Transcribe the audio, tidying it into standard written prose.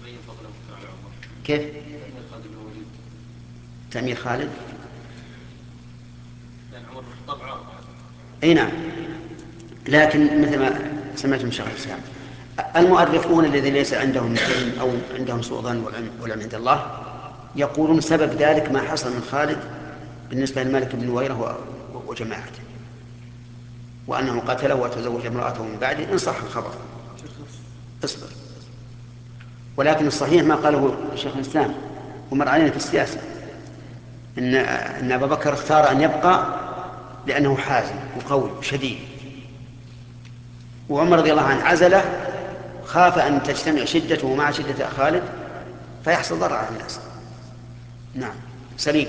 كيف تأمير خالد؟ اي نعم، لكن مثل ما سمعت من شيخ الاسلام، المؤرخون الذين ليس عندهم علم او عندهم سوء ظن والعلم عند الله يقولون سبب ذلك ما حصل من خالد بالنسبه لمالك بن نويره وجماعته، وانه قتله وتزوج امراته من بعده ان صح الخبر. اصبر. ولكن الصحيح ما قاله شيخ الاسلام ومر علينا في السياسه، ان ابا بكر اختار ان يبقى لانه حازم وقوي وشديد، وعمر رضي الله عنه عزله خاف أن تجتمع شدته مع شدة خالد فيحصل ضرر على الناس. نعم. سليم.